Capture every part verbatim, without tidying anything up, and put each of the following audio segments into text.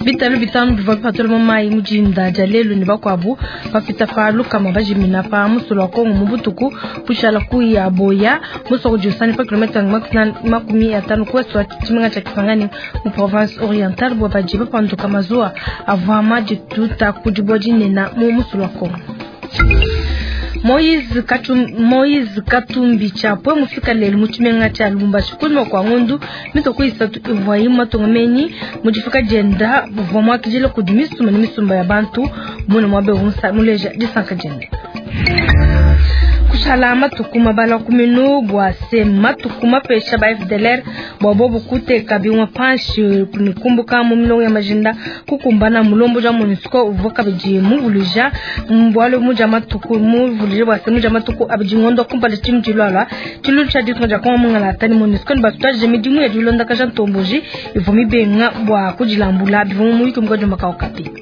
bitalo bitano biva patolo mama imujinda jalelo ni bakwabu bafita falu kama bajimina pa musolo kongo mubutuku pushala ku ya boya musoko jusani pa kilomita makumi atano kweswa chiminga cha Kisangani mu province orientale bwa bajiba pando kama zua avama jituta kujiboji nena mu musolo kongo. Moise Katum Moise Katumbi chapo mufika lelo muchimenga cha Lubumbashi kulimo kwa ngundu mito kuisatu ivwayi matongamenyi mujifika jenda buvomwa kijelo kudimisu mani misumba ya bantu muna mwabe unsa muleja disanka jenda kushala matukuma bala kuminu bwa se matukuma pesha ba F D L R bobo bukute kabiwa panshi kunikumbuka mu milo ya majinda kukumbana mulombo ja MONUSCO uvoka beji mu bulija mbwalo mu jama tukumu bulija bwa se mu jama tuku abji ngondo kumpala chimjilala tilu cha ditwa ja kwa mungala tani MONUSCO batuta jemi dimu ya dilonda ka jantomboji ivomi benga bwa kujilambula bivu mu yikumgo joma ka okapi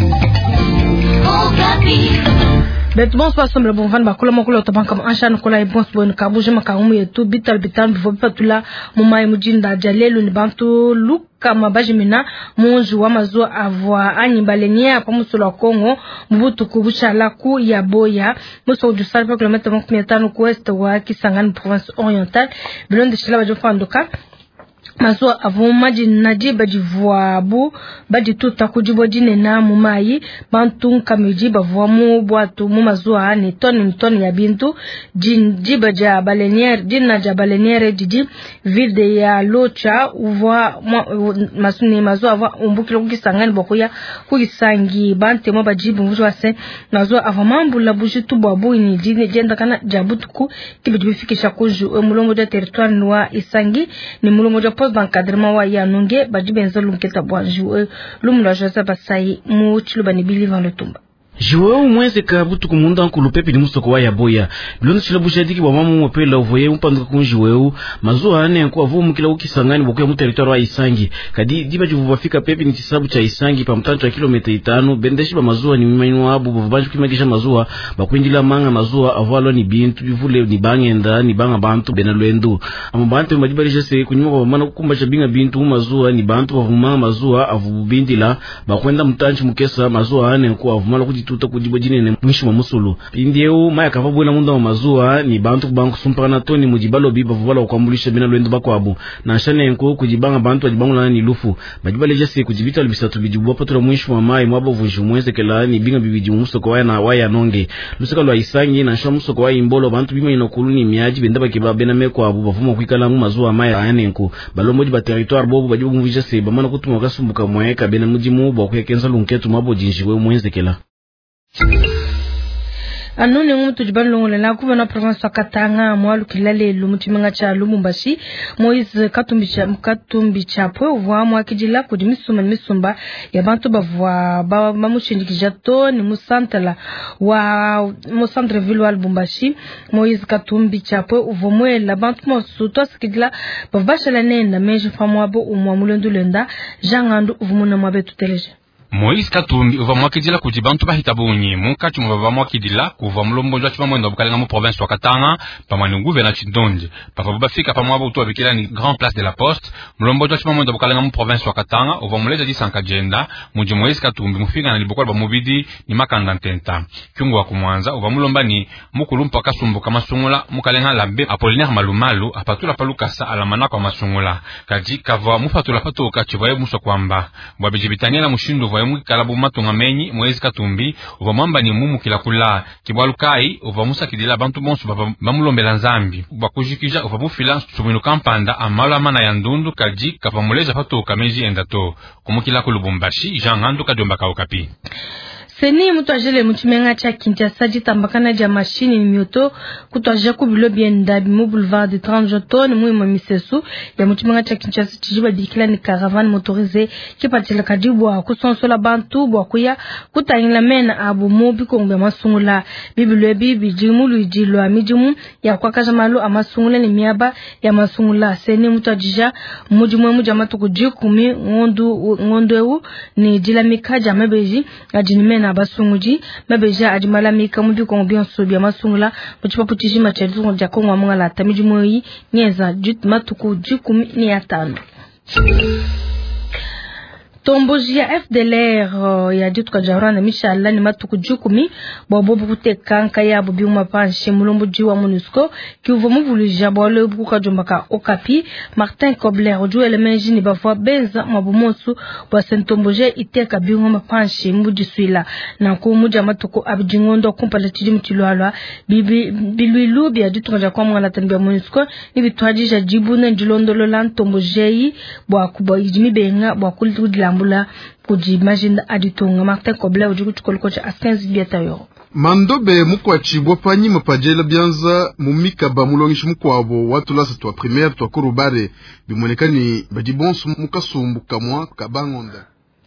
okapi Betmons pasamble bon van bakula makula tabanka anshan kola ibons bon kabuje makarumu yetu bital bitan bivo patula mumai mujinda jalelo ni bantu luka mabajimina monju wa mazua avwa anyimbalenia pa musolo wa Kongo mbutu kubushala ku ya boya muso du salpa kilomita makumi atano ku west wa Kisangani province orientale bilonde shila bajofandoka Mazua avumaji najiba jivuabu baji tuta kujiboji nena mumayi bantu kameji bavuamu bwatu mu mazua ni toni ni toni ya bintu jin jiba ja baleniere jina ja baleniere jiji vide ya locha uva masuni mazua ava umbukilo kukisangani bokuya kukisangi bante mo bajibu mvujwa se mazua avamambu la buji tubabu ni jine jenda kana jabutuku kibijibifikisha kuju mulongo ja territoire nwa isangi ni mulongo ja bankadrema wa ya nunge bajibenzo lumketa bwanju lumula joza basai mu chilubani bilivan lutumba Joao mweze kabutu kumunda nkulu pepe ni musoko wa ya boya. Bilondo chila bushadiki wa mamu mwapela uvoye mpanduka kunji weu. Mazua hane yanku wavu mkila ukisangani wakuya muteritori wa Isangi. Kadi diba jivu wafika pepe ni tisabu cha Isangi pa mtancho wa kilomita itano. Bendeshi ba mazua ni mimainu wabu wabanju kimagisha mazua. Bakuindila manga mazua avalo ni bintu. Bivule ni bangenda ni banga bantu benaluendu. Ama bantu mbadibarisha se kunyuma kwa mana kukumbasha binga bintu mazua ni bantu wavumanga mazua avubindila. Bakuenda mtancho mkesa mazua hane yanku wavumala kuti tuta kujibojine ne mwisho wa musulu pindieu maya kavabu na munda wa mazua ni bantu kubangu sumpana toni mujibalo biba vuvala wakambulisha bina luendu bako abu na shane yanko kujibanga bantu wajibangu na ni lufu majibale jase kujibita libisatu bijibu wapatura mwisho wa mai mwabo vunju mweze kela ni binga bibiji muso kwa na waya nonge lusika lwa Isangi na shwa muso kwa imbolo bantu bima inokuluni miaji bendaba kiba bena meko abu bavuma kuikala mu mazua maya ayane yanko balo moji ba territoire bobu bajibu mvija se bamana kutuma wakasumbuka mweka bena mujimu bwa kuyakenza lunketu mwabo jinjiwe mweze kela Anone ngumu jibalo longo la kuba na province wa Katanga mwalu kilale lumuchimenga cha Lubumbashi Moise Katumbi cha Katumbi cha po vwa mwa kijila kudimisuma ni misumba ya bantu bavwa ba mamushindikija ni musantala wa musantre ville wa Lubumbashi Moise Katumbi cha po uvomwe la bantu mosuto sikidila bavasha la nenda meje famwabo umwa mulendu lenda jangandu uvumuna mwabe tuteleje Moise Katumbi uva mwakidila kujibantu bahitabunyi munkati mubaba mwakidila kuva mulombo jwa chimamwendo bukalenga mu province wa Katanga pamani guverneur Chindonje papa bafika pamwabo utu abikila ni Grand Place de la Poste mulombo jwa chimamwendo bukalenga mu province wa Katanga uva muleza disanka jenda muji Moise Katumbi mufika na libokwa ba mubidi ni makanda ntenta kyungu wa kumwanza uva mulomba ni mukulumpa kasumbuka masungula mukalenga lambe Apollinaire Malumalu apatula palukasa alamana kwa masungula kaji kava mufatula patoka chivaye muso kwamba bwabijibitania na mushindu Uva kalabu matunga menyi Moise Katumbi uva mwamba ni mumu kila kula kibwalukai uva musa kidila bantu bonsu bamulombela nzambi bakujikija uva mufila suminu kampanda amala mana ya ndundu kaji kapa muleza pato kamezi endato kumukila kulubumbashi jangandu kadomba kaukapi Seni mutu ajele mutimenga cha Kinshasa jitambakana ja machine ni mioto kutwaje kubilo bienda mu boulevard de trente tonnes mu mamisesu ya mutimenga cha Kinshasa tijiba dikila ni caravane motorisée kipatila kadibu kusonsola bantu bwa kuya kutayinla mena abu mobi kongbe masungula bibilo bibi jimu luijilo amijimu ya kwakaja malo amasungula ni miaba ya masungula seni mutu ajija mujimu mu jamatu kujikumi ngondu ngondeu ni jilamika jamabeji ajinimena basunguji mabeja ajimala mika mubi ko bien sobia masungula muchipa putiji machedu ja ko ngwa la tamiji moyi nyeza jut matuku jukumi ni atano Tomboji ya F D L R ya ditu kwa jarana mishala ni matuku jukumi bobo bukute kanka ya bobi umapanshi mulomboji wa MONUSCO ki uvomu vulija bole buka jombaka Okapi Martin Kobler oju elemenji ni bafwa benza mabumosu wa sentomboje iteka bi umapanshi mbuji suila na ku muja matuku abijingondo kumpala tiji mtilwalwa bibi bilwilu bia ditu kwa jakwa mwana tanbia MONUSCO ni bitwajija jibu na njilondolo lan tomboje bwa kuba ijimi benga bwa kulitudila mbula kuji majinda aditonga Martin Kobler ujuku tukolikocha askenzi biatayo. Mandobe mukwachi bopanyi mapajela bianza mumika ba mulongishi mukwabo watulasa twa primaire twa kurubare bimonekani badibonso mukasumbu kamwa kabangonda.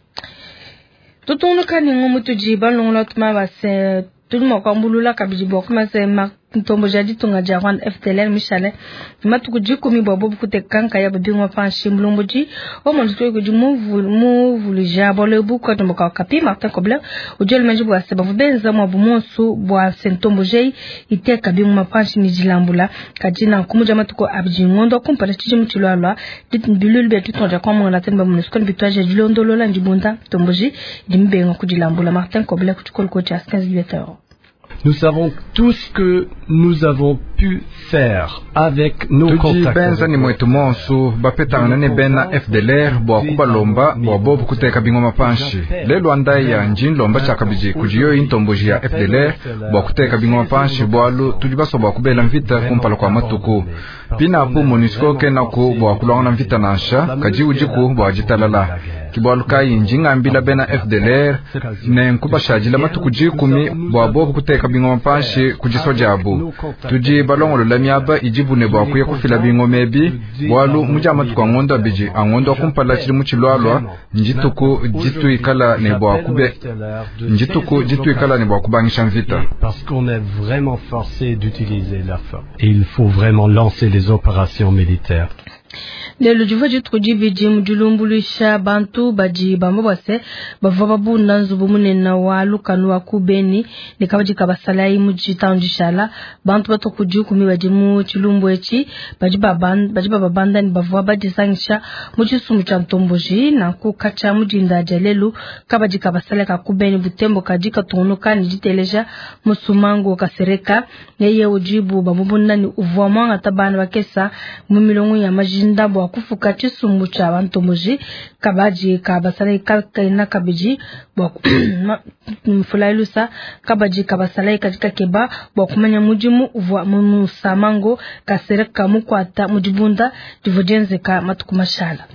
Tutono kani ngomutu jiba longla tuma base tuduma kwa mbulula kabijibo kuma se Ntombo jadi tunga jawan F D L R mishale matuku jiku mi bobo bukute kanka ya babi ngwa panshi mlomboji o monstro ko jumu vul mu vul jabole buka to maka kapi Martin Kobler ujol manji bwa seba benza mwa bumonsu bwa sentombo jei iteka bi ngwa panshi ni jilambula kajina kumuja matuko abji ngondo kumpala tiji mchilwalwa dit bilul be tutonja kwa mwana temba MONUSCO bitwaje jilondo lola njibunda tomboji dimbe ngwa kujilambula Martin Kobler kuchukol ko cha quinze huit. Nous savons tous que nous avons pu faire avec nos contacts. Benza ni mwetu monsu bapetana ne bena F D L R bwa kubalomba bwa bobu kuteka bingwa mapanshi lelo andai ya njin lomba chakabiji kujiyo intomboji ya F D L R bwa kuteka bingwa mapanshi bwalu tulibaso bwa kubela mvita kumpala kwa matuku pina apu MONUSCO kena ku bwa kulongana mvita nasha kaji ujiku bwa jitalala kibwalu kai njinga ambila bena F D L R ne nkuba shajila matuku jikumi bwa bobu kuteka bingwa mapanshi kujiso jabu tuji balongolo la miaba ijibune bwa kuye kufila bingo mebi bwalu mujama tukangondo biji angondo kumpala chiri muchilwalwa njituku jitu ikala ne bwa kube njituku jitu ikala ne bwa kubangisha mvita parce qu'on est vraiment forcé d'utiliser la force et il faut vraiment lancer les opérations militaires. Lelo juva jitu jibiji mjulumbulisha bantu baji bambabase bavaba bunda nzubu munena walu kanwa kubeni nikabaji kabasalai mujitaunjishala bantu bato kuju kumi baji mu chilumbu echi baji babanda baji babanda ni bavaba baji sangisha mujisumu chantomboji na kukacha mujinda jalelu kabaji kabasala ka kubeni butembo kajika tonuka ni jiteleja musumango kasereka yeye ujibu babubunda ni uvwama ngatabana bakesa mu milongo ya majinda bwa kufuka chisumbu cha bantomoji kabaji kabasala kalkaina kabiji bwa mfulailusa kabaji kabasala katika keba bwa kumanya mujimu uvwa musamango kasereka mukwata mujibunda divojenze ka matukumashala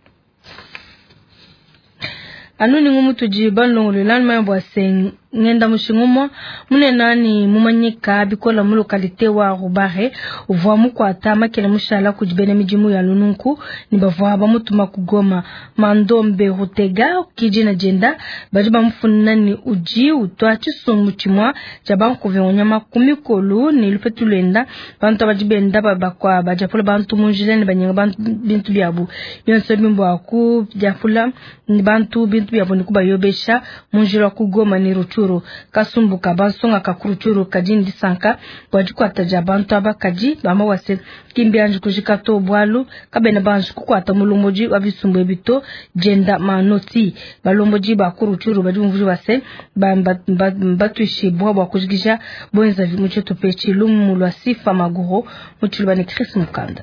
anuni ngumutu jiban longolo lan mayambwa seng ngenda mushingumo mune nani mumanyika bikola mu lokalite wa Rubare uvwa mukwata makela mushala kujibene mijimu ya lununku ni bavwa ba mutuma kugoma mandombe rutega kijina jenda bajiba mfunna ni uji utwa chisongu chimwa jabanku vyonyama kumikolu ni lupetulenda bantu bajibenda babakwa bajapola bantu munjileni banyanga bantu bintu byabu yonse bimbo aku jafula ni bantu bintu byabu nikuba yobesha munjira kugoma ni ruchu kasumbuka bansonga kakuruchuru kajindi sanka wajikwata jabantu abakaji bama wase kimbianju kujikato bwalu kabena banju kukwata mulumboji wabisumbu ebito jenda manoti balomboji bakuruchuru bajumvuji wase batuishi bwa bwa kujigisha bwenza vimucheto pechi lumu lwa sifa maguro muchilubani Chris Mukanda.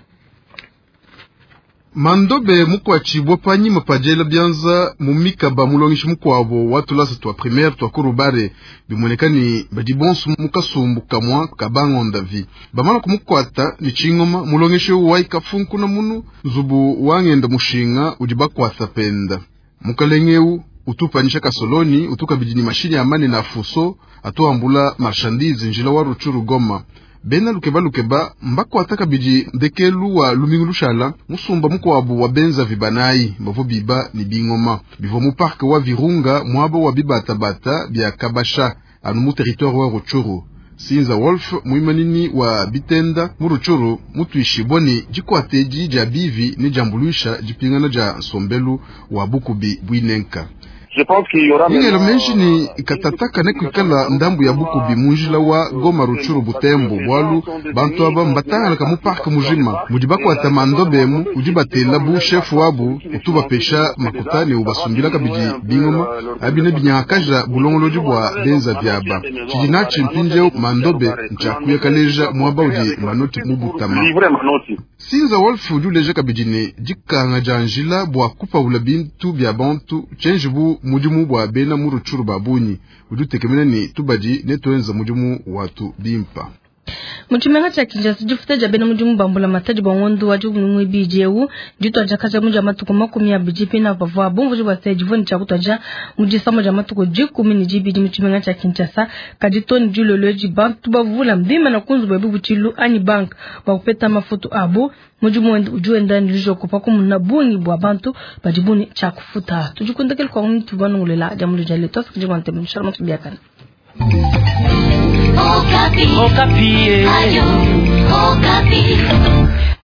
Mandobe mukwachi bopanyi mapajela bianza mumika ba mulongishi mukwabo watulasa twa primaire twa kurubare bimonekani badibonso mukasumbu kamwa kabangonda vi bamala kumukwata ni chingoma mulongishi waika funku na munu zubu wangenda mushinga ujibakwatha penda mukalengeu utupanisha kasoloni utukabidini mashini ya mani na fuso atuambula marchandise njila wa Ruchuru Goma bena lukeba lukeba mbako ataka biji ndekelu wa lumingu lushala musumba mukwabu wa benza vibanayi mbavu biba ni bingoma bivo mu park wa Virunga mwabo wa biba tabata bia Kabasha anu mu territoire wa Ruchuru Sinza Wolf muimanini wa Bitenda mu Ruchuru mutuishi boni jikwateji ja bivi ni jambulusha jipingana ja sombelu wa Bukubi Bwinenka ingelo menshi ni ikatataka ne kwikala ndambu ya buku bimunjila wa Goma Ruchuru Butembo bwalu bantu aba mbatanga kamu park mujima mujibako atamando bemu ujibatela bu chef wabu utuba pesha makutane ubasumbila kabiji bingoma abine binyakaja bulongoloji bwa benza byaba chijina chimpinje mandobe nchakuya kaleja mwaba uji manoti mubutama sinza wolfu ujuleja kabijine jikanga janjila bwa kupa ula bintu bya bantu chenjibu mujimu bwa bena muruchuru babunyi ujutekemena ni tubaji netoenza mujimu watu bimpa Muchimenga cha kinjasi jufute jabena mujimu bambula mataji bongondo wajugu ngwe bijewu jito ajakaja muja matuko makumi ya bijipi na vavua bungu jibwa se jivoni chakutaja mujisa muja matuko jikumi ni jibiji muchimenga cha kinjasa kajito ni julo loji bank tuba vula mdima na kunzu babu buchilu ani bank wakupeta mafutu abu mujimu ujue ndani lijo kupakumu na bungi bwa bantu bajibuni chakufuta tujukundakeli kwa mtu banu ulela jamulu jale tosa kujibante mshara mtu biakana Okapi. Okapi. Ayo. Okapi.